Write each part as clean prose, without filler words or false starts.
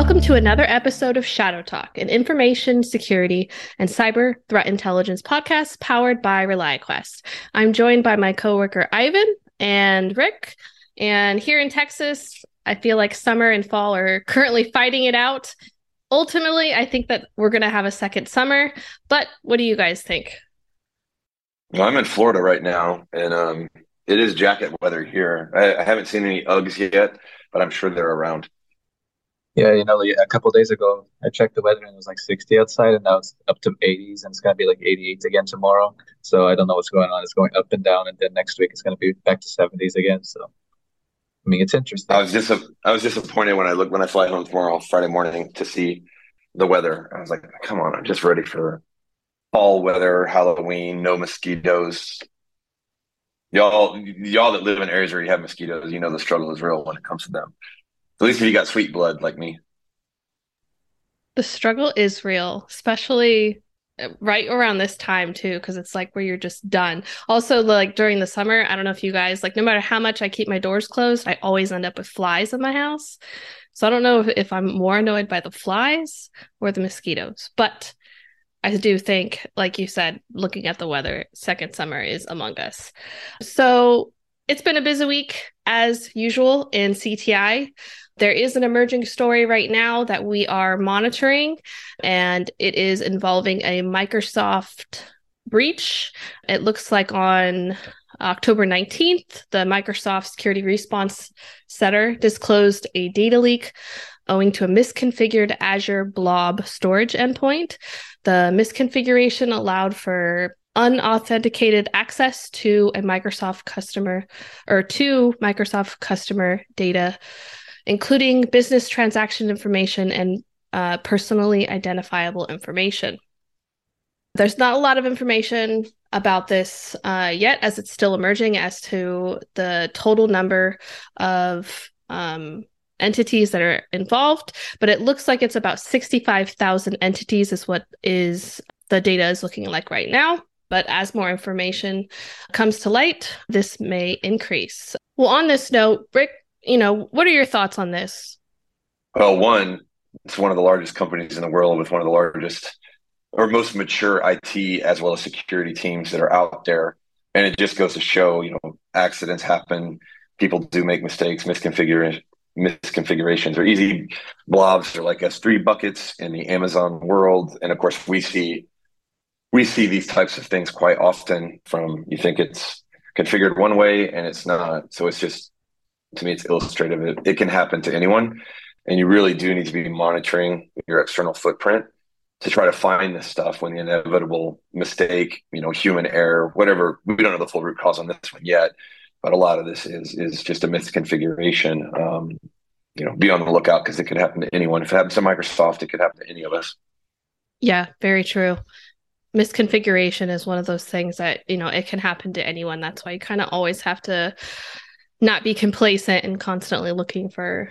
Welcome to another episode of Shadow Talk, an information security and cyber threat intelligence podcast powered by ReliaQuest. I'm joined by my coworker Ivan and Rick, and here in Texas, I feel like summer and fall are currently fighting it out. Ultimately, I think that we're going to have a second summer, but what do you guys think? Well, I'm in Florida right now, and it is jacket weather here. I haven't seen any Uggs yet, but I'm sure they're around. Yeah, like a couple of days ago, I checked the weather and it was like 60 outside, and now it's up to 80s, and it's going to be like 88 again tomorrow. So I don't know what's going on. It's going up and down, and then next week it's going to be back to 70s again. So I mean, it's I interesting. was just I was disappointed when I fly home tomorrow, Friday morning, to see the weather. I was like, come on, I'm just ready for fall weather, Halloween, no mosquitoes. Y'all that live in areas where you have mosquitoes, you know the struggle is real when it comes to them. At least if you got sweet blood like me. The struggle is real, especially right around this time too, because it's like where you're just done. Also, like during the summer, I don't know if you guys like, no matter how much I keep my doors closed, I always end up with flies in my house. So I don't know if I'm more annoyed by the flies or the mosquitoes, but I do think, like you said, looking at the weather, second summer is among us. So it's been a busy week as usual in CTI. There is an emerging story right now that we are monitoring, and it is involving a Microsoft breach. It looks like on October 19th, the Microsoft Security Response Center disclosed a data leak owing to a misconfigured Azure Blob storage endpoint. The misconfiguration allowed for unauthenticated access to a Microsoft customer or to Microsoft customer data, including business transaction information and personally identifiable information. There's not a lot of information about this yet, as it's still emerging as to the total number of entities that are involved, but it looks like it's about 65,000 entities is what is the data is looking like right now. But as more information comes to light, this may increase. Well, on this note, Rick, what are your thoughts on this? Well, one, it's one of the largest companies in the world with one of the largest or most mature IT as well as security teams that are out there. And it just goes to show, accidents happen. People do make mistakes, misconfigurations or easy blobs are like S3 buckets in the Amazon world. And of course, we see these types of things quite often from you think it's configured one way and it's not. So it's just, to me, it's illustrative. It can happen to anyone. And you really do need to be monitoring your external footprint to try to find this stuff when the inevitable mistake, human error, whatever. We don't know the full root cause on this one yet, but a lot of this is just a misconfiguration. Be on the lookout because it could happen to anyone. If it happens to Microsoft, it could happen to any of us. Yeah, very true. Misconfiguration is one of those things that, it can happen to anyone. That's why you kind of always have to not be complacent and constantly looking for,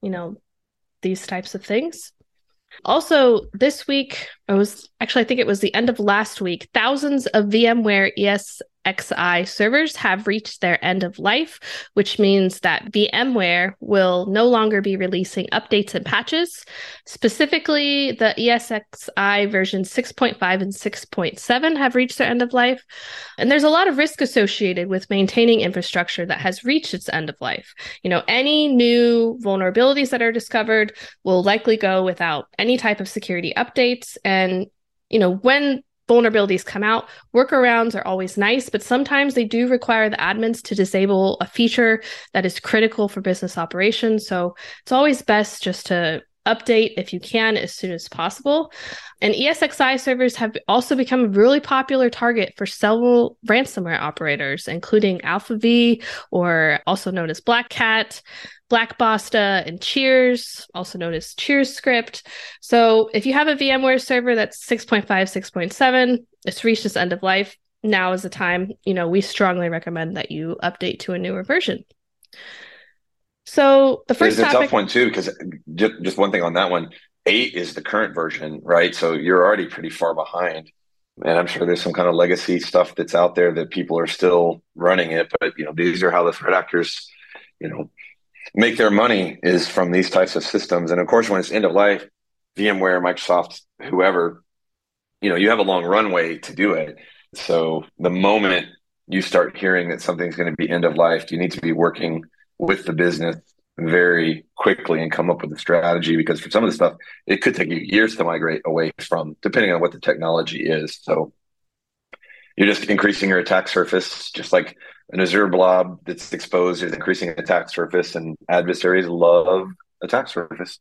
these types of things. Also, this week, I think it was the end of last week, thousands of VMware ESXi servers have reached their end of life, which means that VMware will no longer be releasing updates and patches. Specifically, the ESXi version 6.5 and 6.7 have reached their end of life. And there's a lot of risk associated with maintaining infrastructure that has reached its end of life. Any new vulnerabilities that are discovered will likely go without any type of security updates. And, when vulnerabilities come out, workarounds are always nice, but sometimes they do require the admins to disable a feature that is critical for business operations. So it's always best just to update if you can as soon as possible. And ESXi servers have also become a really popular target for several ransomware operators, including AlphaV, or also known as Black Cat, Black Basta, and Cheers, also known as Cheers Script. So if you have a VMware server that's 6.5, 6.7, it's reached its end of life, now is the time. We strongly recommend that you update to a newer version. So the first It's a tough topic. one too, because just one thing on that one, 8 is the current version, right? So you're already pretty far behind. And I'm sure there's some kind of legacy stuff that's out there that people are still running it. But, these are how the threat actors, you know, make their money is from these types of systems. And of course, when it's end of life, VMware, Microsoft, whoever, you have a long runway to do it. So the moment you start hearing that something's going to be end of life, you need to be working with the business very quickly and come up with a strategy, because for some of the stuff, it could take you years to migrate away from, depending on what the technology is. So you're just increasing your attack surface, just like an Azure blob that's exposed is increasing attack surface, and adversaries love attack surface.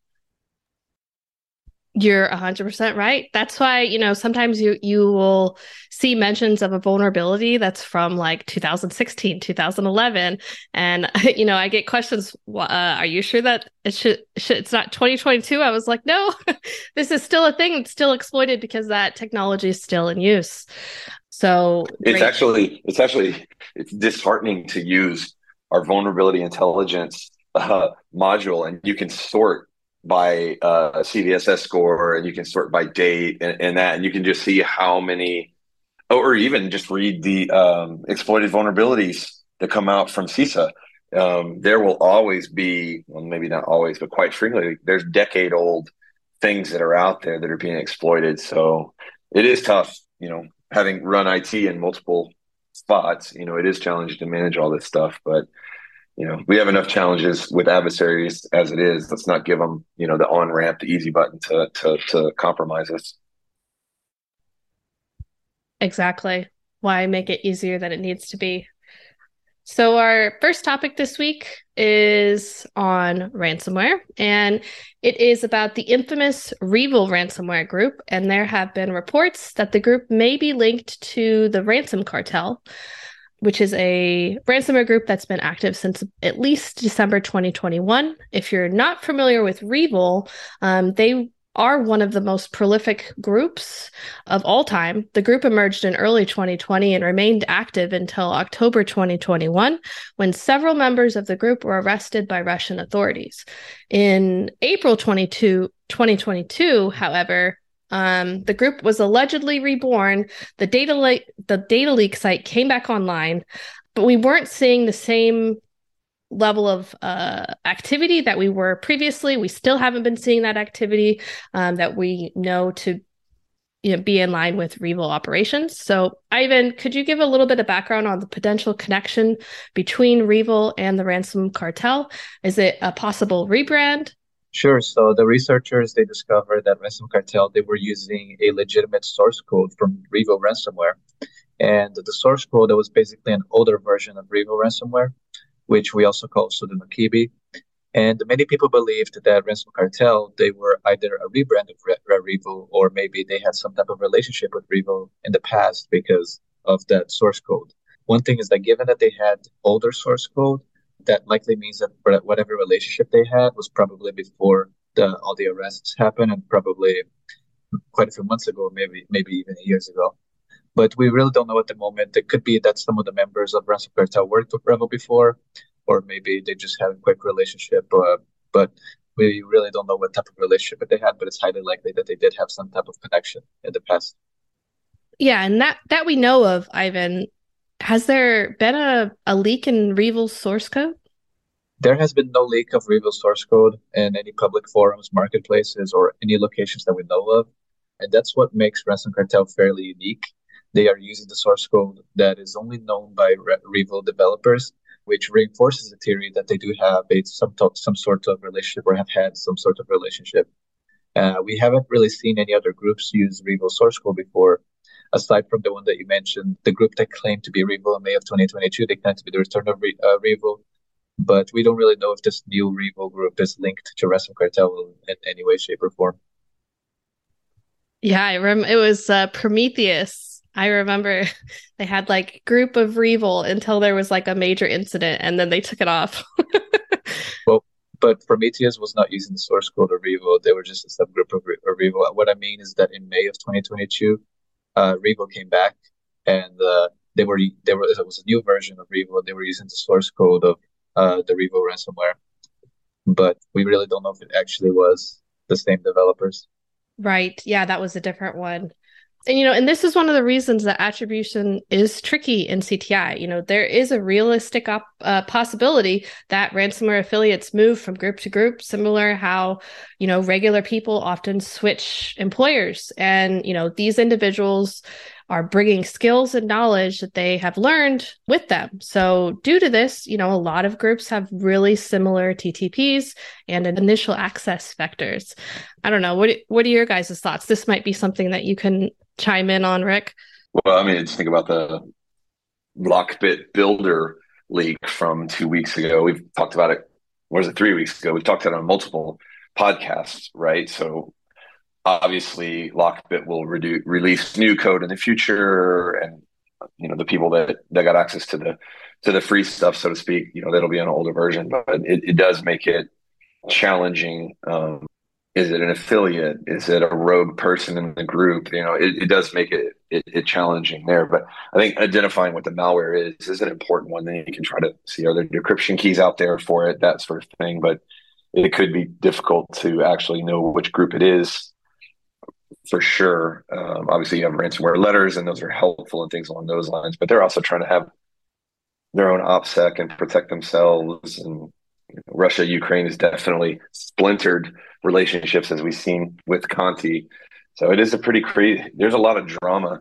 You're 100% right. That's why, sometimes you will see mentions of a vulnerability that's from like 2016, 2011. And, I get questions, are you sure that it's not 2022? I was like, no, this is still a thing. It's still exploited because that technology is still in use. So it's disheartening to use our vulnerability intelligence module, and you can sort by CVSS score, and you can sort by date and that, and you can just see how many, or even just read the exploited vulnerabilities that come out from CISA. There will always be, well, maybe not always, but quite frequently, there's decade-old things that are out there that are being exploited. So it is tough, having run IT in multiple spots. It is challenging to manage all this stuff, but we have enough challenges with adversaries as it is. Let's not give them, the on ramp, the easy button to compromise us. Exactly. Why make it easier than it needs to be? So our first topic this week is on ransomware, and it is about the infamous REvil ransomware group. And there have been reports that the group may be linked to the Ransom Cartel, which is a ransomware group that's been active since at least December 2021. If you're not familiar with REvil, they are one of the most prolific groups of all time. The group emerged in early 2020 and remained active until October 2021, when several members of the group were arrested by Russian authorities. In April 2022, however, the group was allegedly reborn. The data leak site came back online, but we weren't seeing the same level of activity that we were previously. We still haven't been seeing that activity that we know to be in line with REvil operations. So, Ivan, could you give a little bit of background on the potential connection between REvil and the Ransom Cartel? Is it a possible rebrand? Sure. So the researchers, they discovered that Ransom Cartel, they were using a legitimate source code from REvil ransomware. And the source code, that was basically an older version of REvil ransomware, which we also call Sudenokibi. And many people believed that Ransom Cartel, they were either a rebrand of REvil, or maybe they had some type of relationship with REvil in the past because of that source code. One thing is that given that they had older source code, that likely means that whatever relationship they had was probably before all the arrests happened, and probably quite a few months ago, maybe even years ago. But we really don't know at the moment. It could be that some of the members of Ransom Cartel worked with REvil before, or maybe they just had a quick relationship. But we really don't know what type of relationship they had, but it's highly likely that they did have some type of connection in the past. Yeah, and that we know of, Ivan. Has there been a leak in REvil's source code? There has been no leak of REvil source code in any public forums, marketplaces, or any locations that we know of. And that's what makes Ransom Cartel fairly unique. They are using the source code that is only known by REvil developers, which reinforces the theory that they do have some sort of relationship, or have had some sort of relationship. We haven't really seen any other groups use REvil source code before, aside from the one that you mentioned, the group that claimed to be REvil in May of 2022. They claimed to be the return of REvil, but we don't really know if this new REvil group is linked to Ransom Cartel in any way, shape, or form. Yeah, it was Prometheus. I remember they had like group of REvil until there was like a major incident, and then they took it off. Well, but Prometheus was not using the source code of REvil. They were just a subgroup of REvil. What I mean is that in May of 2022, REvil came back, and it was a new version of REvil. They were using the source code of the REvil ransomware, but we really don't know if it actually was the same developers. Right. Yeah, that was a different one. And this is one of the reasons that attribution is tricky in CTI. There is a realistic possibility that ransomware affiliates move from group to group, similar how, regular people often switch employers. And, these individuals are bringing skills and knowledge that they have learned with them. So due to this, a lot of groups have really similar TTPs and initial access vectors. I don't know. What are your guys' thoughts? This might be something that you can chime in on, Rick. Well, I mean, just think about the Lockbit Builder leak from 2 weeks ago. We've talked about it. What was it, 3 weeks ago? We've talked about it on multiple podcasts, right? So obviously, Lockbit will release new code in the future, and the people that got access to the free stuff, so to speak, that'll be an older version, but it does make it challenging. Is it an affiliate? Is it a rogue person in the group? It does make it challenging there. But I think identifying what the malware is an important one. Then you can try to see, are there decryption keys out there for it, that sort of thing. But it could be difficult to actually know which group it is for sure. Obviously, you have ransomware letters, and those are helpful and things along those lines. But they're also trying to have their own OPSEC and protect themselves. And Russia, Ukraine is definitely splintered relationships, as we've seen with Conti. So it is a pretty crazy. There's a lot of drama,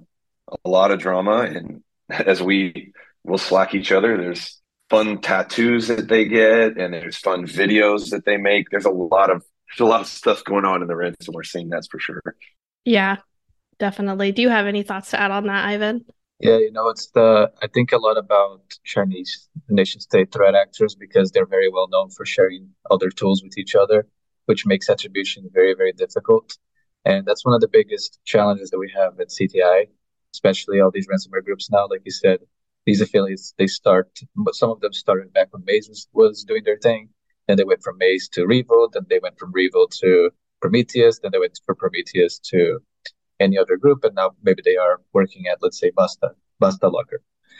and as we will Slack each other, there's fun tattoos that they get, and there's fun videos that they make. There's a lot of stuff going on in the ransomware scene, that's for sure. Yeah, definitely. Do you have any thoughts to add on that, Ivan? Yeah, I think a lot about Chinese nation state threat actors because they're very well known for sharing other tools with each other, which makes attribution very, very difficult. And that's one of the biggest challenges that we have at CTI, especially all these ransomware groups now. Like you said, these affiliates, but some of them started back when Maze was doing their thing. Then they went from Maze to Revo, then they went from Revo to Prometheus, then they went from Prometheus to any other group, and now maybe they are working at, let's say, Basta Locker.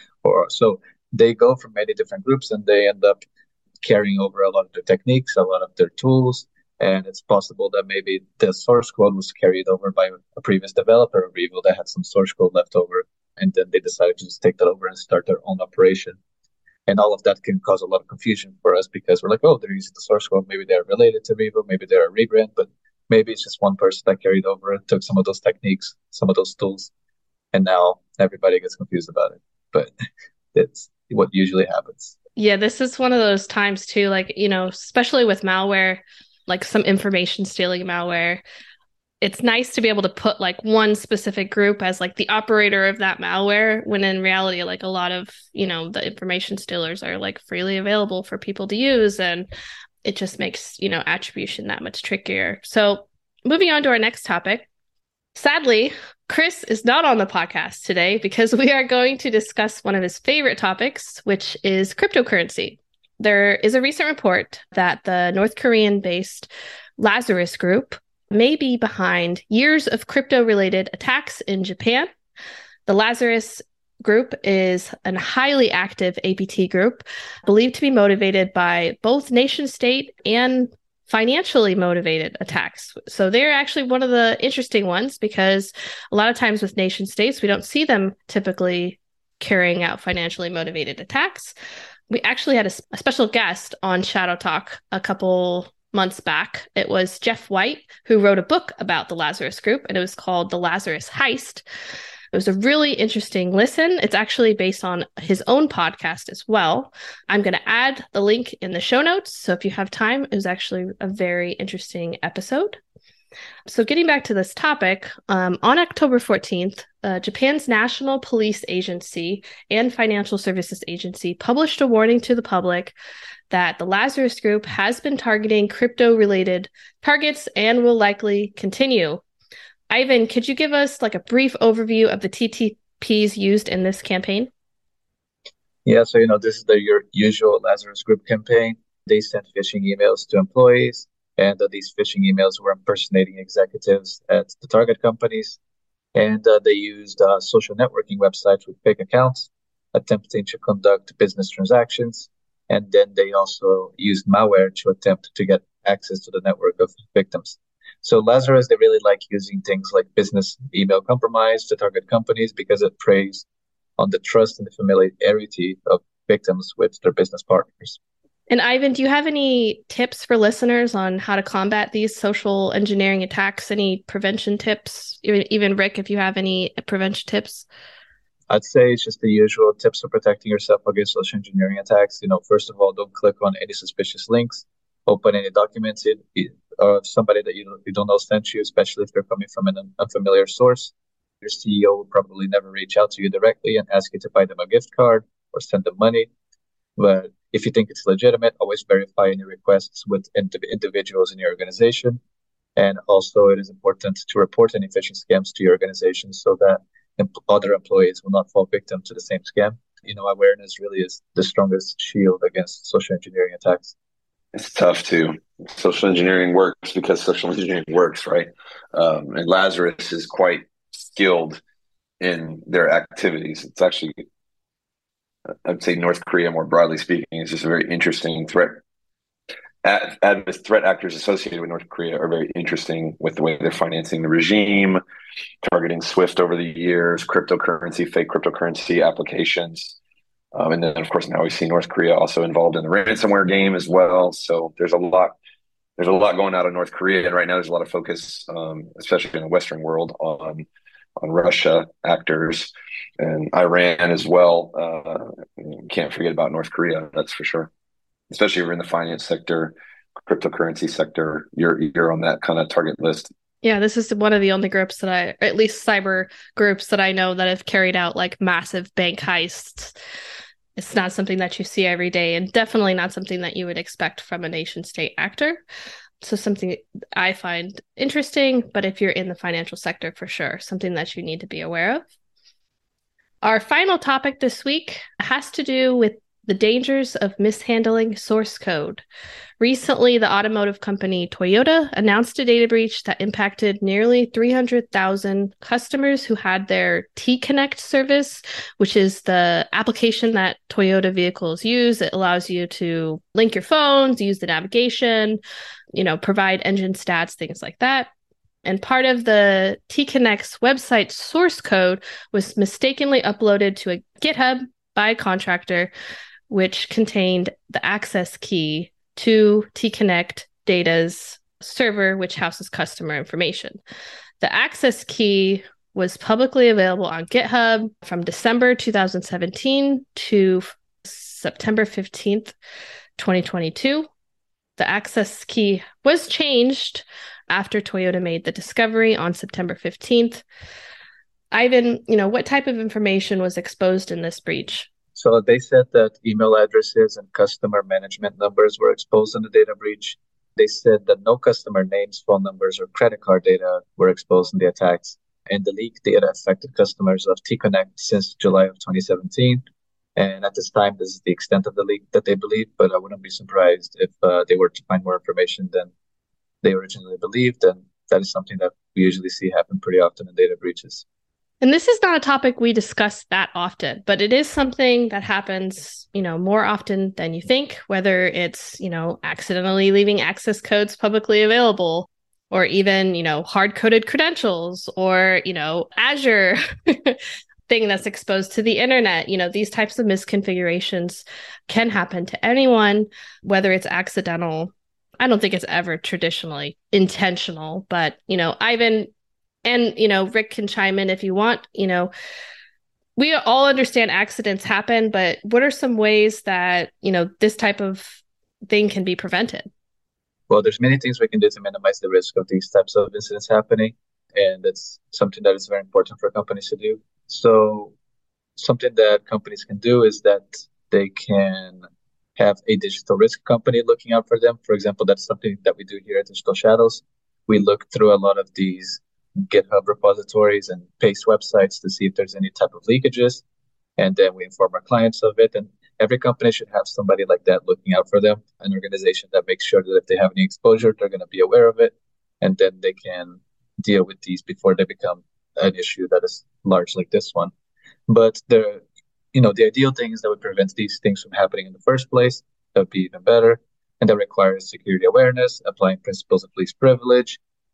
So they go from many different groups, and they end up carrying over a lot of their techniques, a lot of their tools, and it's possible that maybe the source code was carried over by a previous developer of Revo that had some source code left over, and then they decided to just take that over and start their own operation. And all of that can cause a lot of confusion for us because we're like, oh, they're using the source code. Maybe they're related to Revo. Maybe they're a rebrand, but maybe it's just one person that carried over and took some of those techniques, some of those tools, and now everybody gets confused about it. But it's what usually happens. Yeah, this is one of those times too, like, especially with malware, like some information stealing malware. It's nice to be able to put like one specific group as like the operator of that malware, when in reality, like a lot of, the information stealers are like freely available for people to use. And it just makes, attribution that much trickier. So moving on to our next topic. Sadly, Chris is not on the podcast today because we are going to discuss one of his favorite topics, which is cryptocurrency. There is a recent report that the North Korean-based Lazarus Group may be behind years of crypto-related attacks in Japan. The Lazarus Group is a highly active APT group, believed to be motivated by both nation-state and financially motivated attacks. So they're actually one of the interesting ones because a lot of times with nation-states, we don't see them typically carrying out financially motivated attacks. We actually had a special guest on Shadow Talk a couple months back. It was Jeff White, who wrote a book about the Lazarus Group, and it was called The Lazarus Heist. It was a really interesting listen. It's actually based on his own podcast as well. I'm going to add the link in the show notes. So if you have time, it was actually a very interesting episode. So getting back to this topic, on October 14th, Japan's National Police Agency and Financial Services Agency published a warning to the public that the Lazarus Group has been targeting crypto-related targets and will likely continue. Ivan, could you give us like a brief overview of the TTPs used in this campaign? Yeah, so this is your usual Lazarus Group campaign. They sent phishing emails to employees, and these phishing emails were impersonating executives at the target companies. And they used social networking websites with fake accounts, attempting to conduct business transactions. And then they also used malware to attempt to get access to the network of victims. So Lazarus, they really like using things like business email compromise to target companies because it preys on the trust and the familiarity of victims with their business partners. And Ivan, do you have any tips for listeners on how to combat these social engineering attacks? Any prevention tips? Even Rick, if you have any prevention tips? I'd say it's just the usual tips for protecting yourself against social engineering attacks. First of all, don't click on any suspicious links, open any documents or somebody that you don't know sent you, especially if they're coming from an unfamiliar source. Your CEO will probably never reach out to you directly and ask you to buy them a gift card or send them money. But if you think it's legitimate, always verify any requests with individuals in your organization. And also, it is important to report any phishing scams to your organization so that other employees will not fall victim to the same scam. Awareness really is the strongest shield against social engineering attacks. It's tough too. Social engineering works because social engineering works, right? And Lazarus is quite skilled in their activities. It's actually, I'd say North Korea, more broadly speaking, is just a very interesting threat. Threat actors associated with North Korea are very interesting with the way they're financing the regime, targeting SWIFT over the years, cryptocurrency, fake cryptocurrency applications. And then, of course, now we see North Korea also involved in the ransomware game as well. So there's a lot going on in North Korea. And right now there's a lot of focus, especially in the Western world, on Russia actors and Iran as well. Can't forget about North Korea, that's for sure. Especially if you're in the finance sector, cryptocurrency sector, you're on that kind of target list. Yeah, this is one of the only groups or at least cyber groups that I know that have carried out like massive bank heists. It's not something that you see every day, and definitely not something that you would expect from a nation state actor. So something I find interesting, but if you're in the financial sector, for sure, something that you need to be aware of. Our final topic this week has to do with the dangers of mishandling source code. Recently, the automotive company Toyota announced a data breach that impacted nearly 300,000 customers who had their T-Connect service, which is the application that Toyota vehicles use. It allows you to link your phones, use the navigation, provide engine stats, things like that. And part of the T-Connect's website source code was mistakenly uploaded to a GitHub by a contractor, which contained the access key to T-Connect Data's server, which houses customer information. The access key was publicly available on GitHub from December 2017 to September 15th, 2022. The access key was changed after Toyota made the discovery on September 15th. Ivan, what type of information was exposed in this breach? So they said that email addresses and customer management numbers were exposed in the data breach. They said that no customer names, phone numbers, or credit card data were exposed in the attacks. And the leaked data affected customers of T-Connect since July of 2017. And at this time, this is the extent of the leak that they believe, but I wouldn't be surprised if they were to find more information than they originally believed. And that is something that we usually see happen pretty often in data breaches. And this is not a topic we discuss that often, but it is something that happens, more often than you think, whether it's, accidentally leaving access codes publicly available, or even, hard-coded credentials, or, Azure thing that's exposed to the internet. These types of misconfigurations can happen to anyone, whether it's accidental. I don't think it's ever traditionally intentional, but, Ivan and, Rick can chime in if you want. We all understand accidents happen, but what are some ways that, this type of thing can be prevented? Well, there's many things we can do to minimize the risk of these types of incidents happening. And it's something that is very important for companies to do. So something that companies can do is that they can have a digital risk company looking out for them. For example, that's something that we do here at Digital Shadows. We look through a lot of these GitHub repositories and paste websites to see if there's any type of leakages. And then we inform our clients of it. And every company should have somebody like that looking out for them, an organization that makes sure that if they have any exposure, they're going to be aware of it. And then they can deal with these before they become an issue that is large like this one. But the ideal thing is that we prevent these things from happening in the first place. That would be even better. And that requires security awareness, applying principles of least privilege,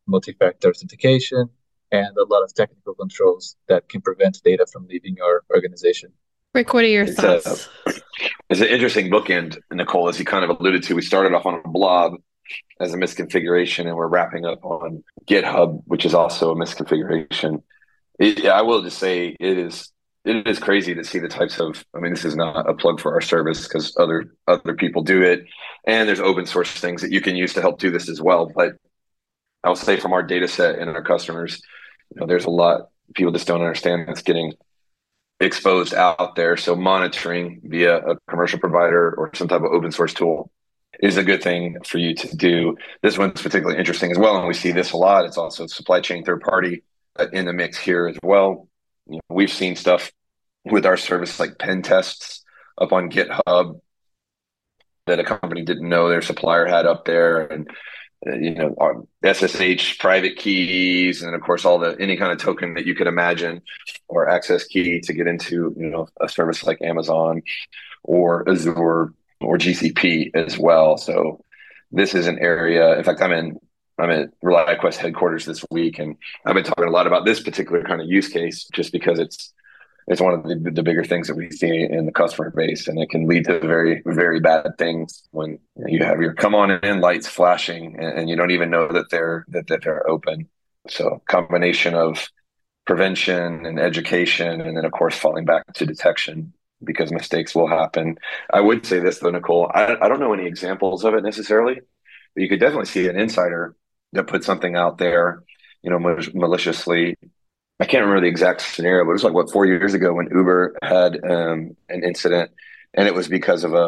multi-factor authentication, and a lot of technical controls that can prevent data from leaving your organization. Rick, what are your It's thoughts? it's an interesting bookend, Nicole, as you kind of alluded to. We started off on a blob as a misconfiguration, and we're wrapping up on GitHub, which is also a misconfiguration. I will just say it is crazy to see the types of. I mean, this is not a plug for our service because other people do it, and there's open source things that you can use to help do this as well. But I'll say from our data set and our customers, there's a lot people just don't understand that's getting exposed out there. So monitoring via a commercial provider or some type of open source tool is a good thing for you to do. This one's particularly interesting as well, and we see this a lot. It's also supply chain third party in the mix here as well. We've seen stuff with our service like pen tests up on GitHub that a company didn't know their supplier had up there, and our SSH private keys, and of course any kind of token that you could imagine or access key to get into a service like Amazon or Azure or GCP as well. So this is an area. In fact, I'm at ReliaQuest headquarters this week, and I've been talking a lot about this particular kind of use case just because it's one of the bigger things that we see in the customer base, and it can lead to very, very bad things when you have your come on in lights flashing and you don't even know that they're open. So combination of prevention and education, and then of course falling back to detection because mistakes will happen. I would say this though, Nicole, I don't know any examples of it necessarily, but you could definitely see an insider that put something out there, maliciously. I can't remember the exact scenario, but it was like 4 years ago when Uber had an incident, and it was because of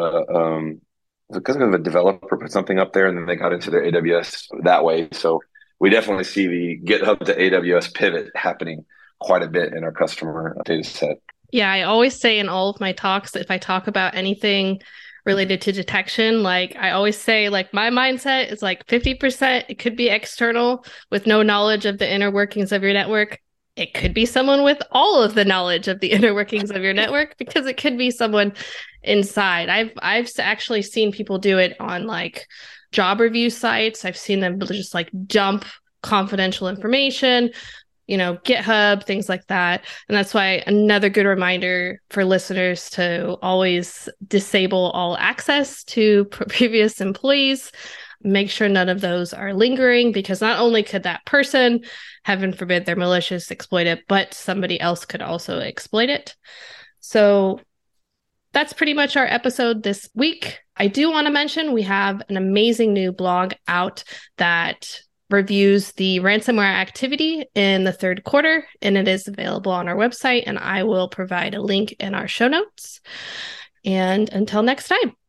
a developer put something up there, and then they got into their AWS that way. So we definitely see the GitHub to AWS pivot happening quite a bit in our customer data set. Yeah, I always say in all of my talks that if I talk about anything related to detection, I always say, my mindset is 50%, it could be external with no knowledge of the inner workings of your network. It could be someone with all of the knowledge of the inner workings of your network, because it could be someone inside. I've actually seen people do it on job review sites. I've seen them just dump confidential information, GitHub, things like that. And that's why another good reminder for listeners to always disable all access to previous employees. Make sure none of those are lingering, because not only could that person, heaven forbid they're malicious, exploit it, but somebody else could also exploit it. So that's pretty much our episode this week. I do want to mention we have an amazing new blog out that reviews the ransomware activity in the third quarter, and it is available on our website, and I will provide a link in our show notes. And until next time.